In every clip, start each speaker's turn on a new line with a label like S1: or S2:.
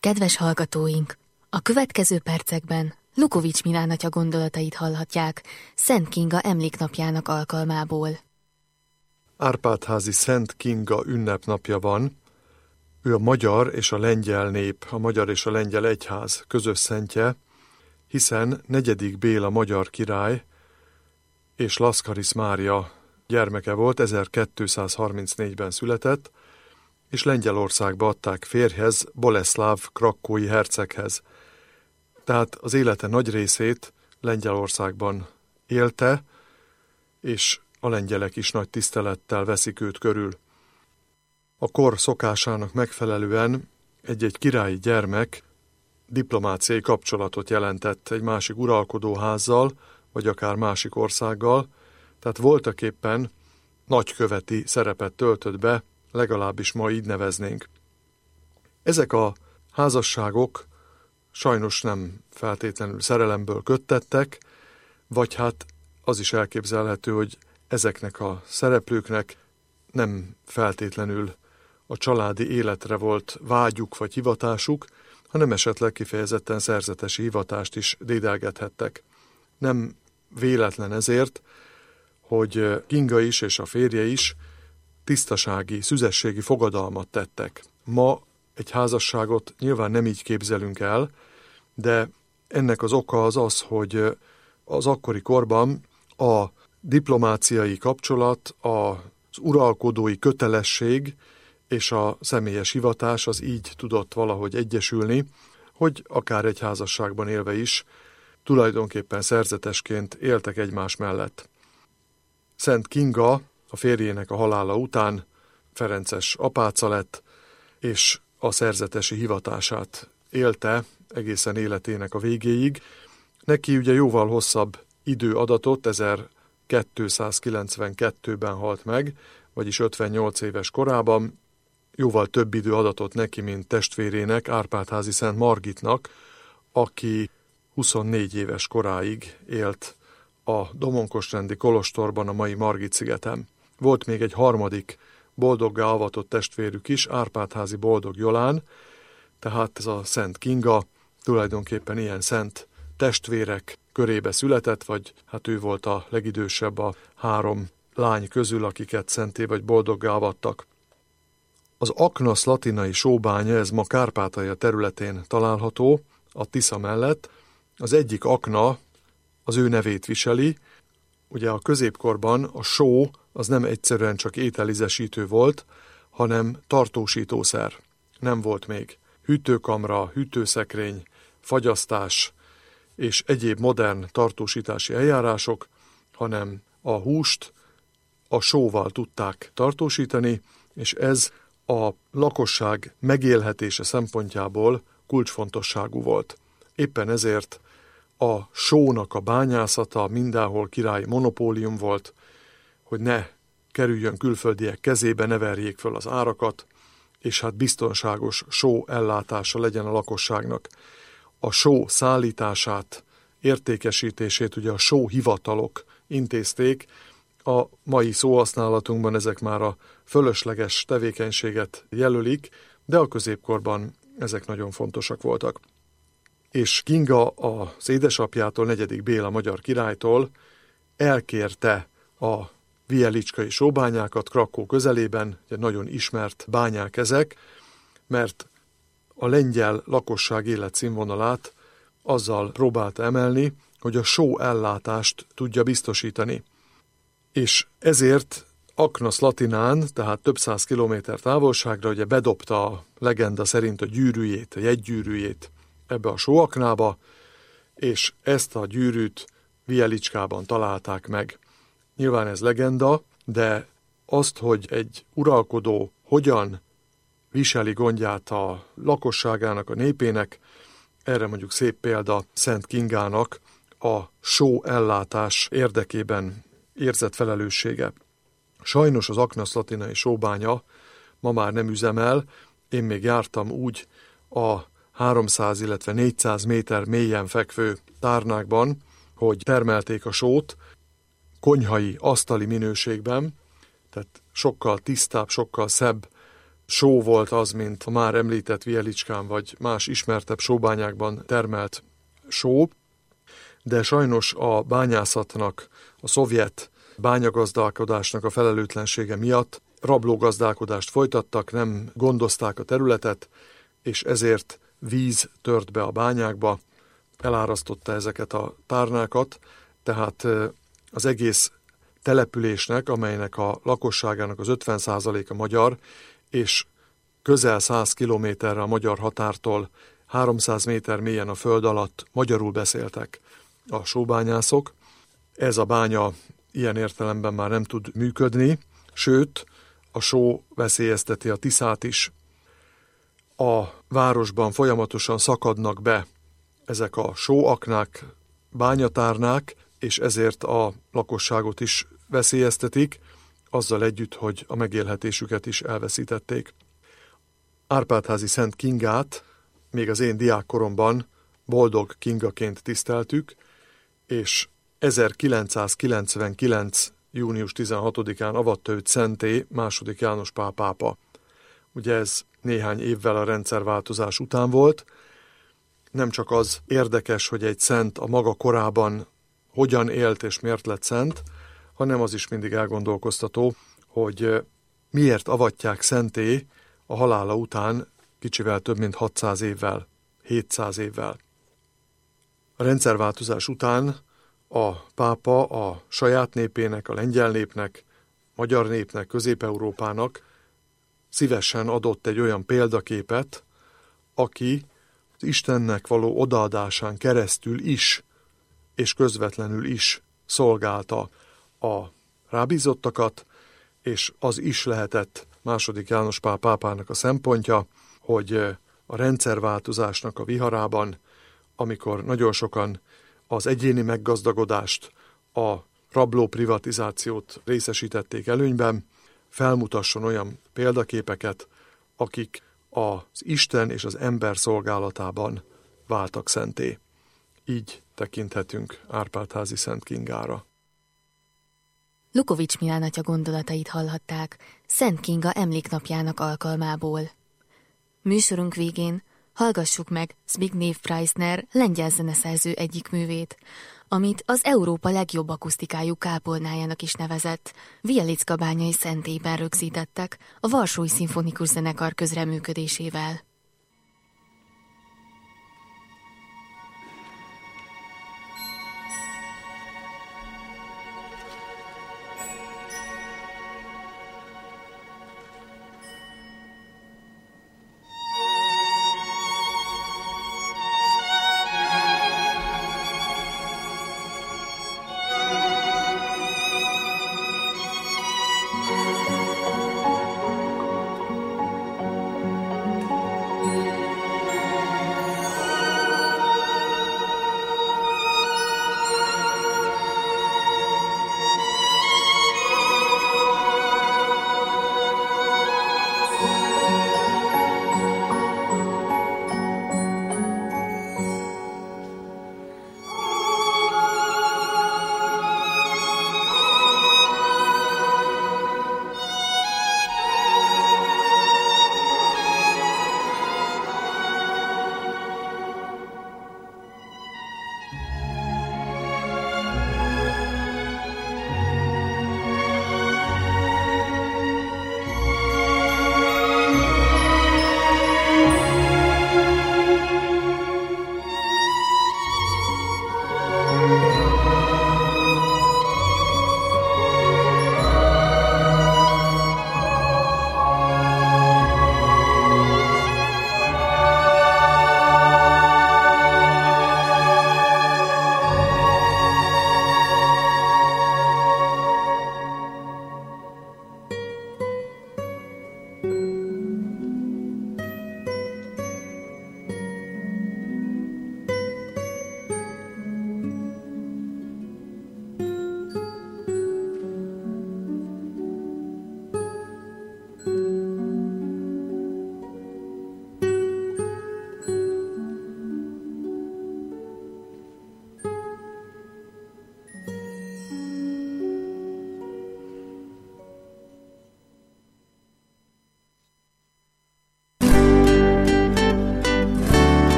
S1: Kedves hallgatóink! A következő percekben Lukovics Milán atya gondolatait hallhatják Szent Kinga emléknapjának alkalmából.
S2: Árpád-házi Szent Kinga ünnepnapja van. Ő a magyar és a lengyel nép, a magyar és a lengyel egyház közös szentje, hiszen 4. Béla magyar király és Laszkarisz Mária gyermeke volt, 1234-ben született, és Lengyelországba adták férjhez, Boleszláv krakói herceghez. Tehát az élete nagy részét Lengyelországban élte, és a lengyelek is nagy tisztelettel veszik őt körül. A kor szokásának megfelelően egy-egy királyi gyermek diplomáciai kapcsolatot jelentett egy másik uralkodóházzal, vagy akár másik országgal, tehát voltaképpen nagyköveti szerepet töltött be, legalábbis ma így neveznénk. Ezek a házasságok sajnos nem feltétlenül szerelemből köttettek, vagy hát az is elképzelhető, hogy ezeknek a szereplőknek nem feltétlenül a családi életre volt vágyuk vagy hivatásuk, hanem esetleg kifejezetten szerzetesi hivatást is dédelgethettek. Nem véletlen ezért, hogy Kinga is és a férje is tisztasági, szüzességi fogadalmat tettek. Ma egy házasságot nyilván nem így képzelünk el, de ennek az oka az, hogy az akkori korban a diplomáciai kapcsolat, az uralkodói kötelesség és a személyes hivatás az így tudott valahogy egyesülni, hogy akár egy házasságban élve is tulajdonképpen szerzetesként éltek egymás mellett. Szent Kinga a férjének a halála után ferences apáca lett, és a szerzetesi hivatását élte egészen életének a végéig. Neki ugye jóval hosszabb idő adatott, 1292-ben halt meg, vagyis 58 éves korában, jóval több idő adatott neki, mint testvérének, Árpád-házi Szent Margitnak, aki 24 éves koráig élt a Domonkosrendi kolostorban, a mai Margit-szigeten. Volt még egy harmadik boldoggá avatott testvérük is, Árpád-házi Boldog Jolán, tehát ez a Szent Kinga tulajdonképpen ilyen szent testvérek körébe született, vagy hát ő volt a legidősebb a 3 lány közül, akiket szenté vagy boldoggá avattak. Az Akna Szlatinai sóbánya, ez ma Kárpátalja területén található, a Tisza mellett. Az egyik akna az ő nevét viseli. Ugye a középkorban a só az nem egyszerűen csak ételízesítő volt, hanem tartósítószer. Nem volt még hűtőkamra, hűtőszekrény, fagyasztás és egyéb modern tartósítási eljárások, hanem a húst a sóval tudták tartósítani, és ez a lakosság megélhetése szempontjából kulcsfontosságú volt. Éppen ezért a sónak a bányászata mindenhol királyi monopólium volt, hogy ne kerüljön külföldiek kezébe, ne verjék föl az árakat, és hát biztonságos só ellátása legyen a lakosságnak. A só szállítását, értékesítését ugye a sóhivatalok intézték, a mai szóhasználatunkban ezek már a fölösleges tevékenységet jelölik, de a középkorban ezek nagyon fontosak voltak. És Kinga az édesapjától, 4. Béla magyar királytól elkérte a vielicskai sóbányákat Krakó közelében, ugye nagyon ismert bányák ezek, mert a lengyel lakosság életszínvonalát azzal próbálta emelni, hogy a só ellátást tudja biztosítani. És ezért Akna Szlatinán, tehát több száz kilométer távolságra ugye bedobta a legenda szerint a gyűrűjét, a jegygyűrűjét ebbe a sóaknába, és ezt a gyűrűt Vielicskában találták meg. Nyilván ez legenda, de azt, hogy egy uralkodó hogyan viseli gondját a lakosságának, a népének, erre mondjuk szép példa Szent Kingának a só ellátás érdekében érzett felelőssége. Sajnos az Akna Szlatinai sóbánya ma már nem üzemel, én még jártam úgy a 300, illetve 400 méter mélyen fekvő tárnákban, hogy termelték a sót konyhai, asztali minőségben, tehát sokkal tisztább, sokkal szebb só volt az, mint a már említett Vielicskán vagy más ismertebb sóbányákban termelt só, de sajnos a bányászatnak, a szovjet bányagazdálkodásnak a felelőtlensége miatt rablógazdálkodást folytattak, nem gondozták a területet, és ezért víz tört be a bányákba, elárasztotta ezeket a párnákat, tehát az egész településnek, amelynek a lakosságának az 50%-a magyar, és közel 100 kilométerre a magyar határtól 300 méter mélyen a föld alatt magyarul beszéltek a sóbányászok. Ez a bánya ilyen értelemben már nem tud működni, sőt, a só veszélyezteti a Tiszát is. A városban folyamatosan szakadnak be ezek a sóaknák, bányatárnák, és ezért a lakosságot is veszélyeztetik, azzal együtt, hogy a megélhetésüket is elveszítették. Árpádházi Szent Kingát még az én diákkoromban Boldog Kingaként tiszteltük, és 1999. június 16-án avatta őt szentté II. János Pál pápa. Ugye ez néhány évvel a rendszerváltozás után volt. Nem csak az érdekes, hogy egy szent a maga korában hogyan élt és miért lett szent, hanem az is mindig elgondolkoztató, hogy miért avatják szentté a halála után kicsivel több mint 600 évvel, 700 évvel. A rendszerváltozás után a pápa a saját népének, a lengyel népnek, magyar népnek, Közép-Európának szívesen adott egy olyan példaképet, aki az Istennek való odaadásán keresztül is, és közvetlenül is szolgálta a rábízottakat, és az is lehetett II. János Pál pápának a szempontja, hogy a rendszerváltozásnak a viharában, amikor nagyon sokan az egyéni meggazdagodást, a rabló privatizációt részesítették előnyben, felmutasson olyan példaképeket, akik az Isten és az ember szolgálatában váltak szentté. Így tekinthetünk Árpádházi Szent Kingára.
S1: Lukovics Milán atya gondolatait hallhatták Szent Kinga emléknapjának alkalmából. Műsorunk végén hallgassuk meg Zbigniew Preissner lengyel zeneszerző egyik művét, amit az Európa legjobb akusztikájú kápolnájának is nevezett Wieliczka-bányai szentélyben rögzítettek a Varsói Szimfonikus Zenekar közreműködésével.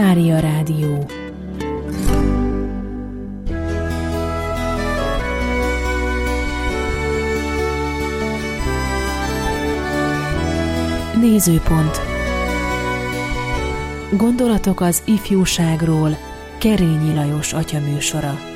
S3: Mária Rádió. Nézőpont. Gondolatok az ifjúságról. Kerényi Lajos atya műsora.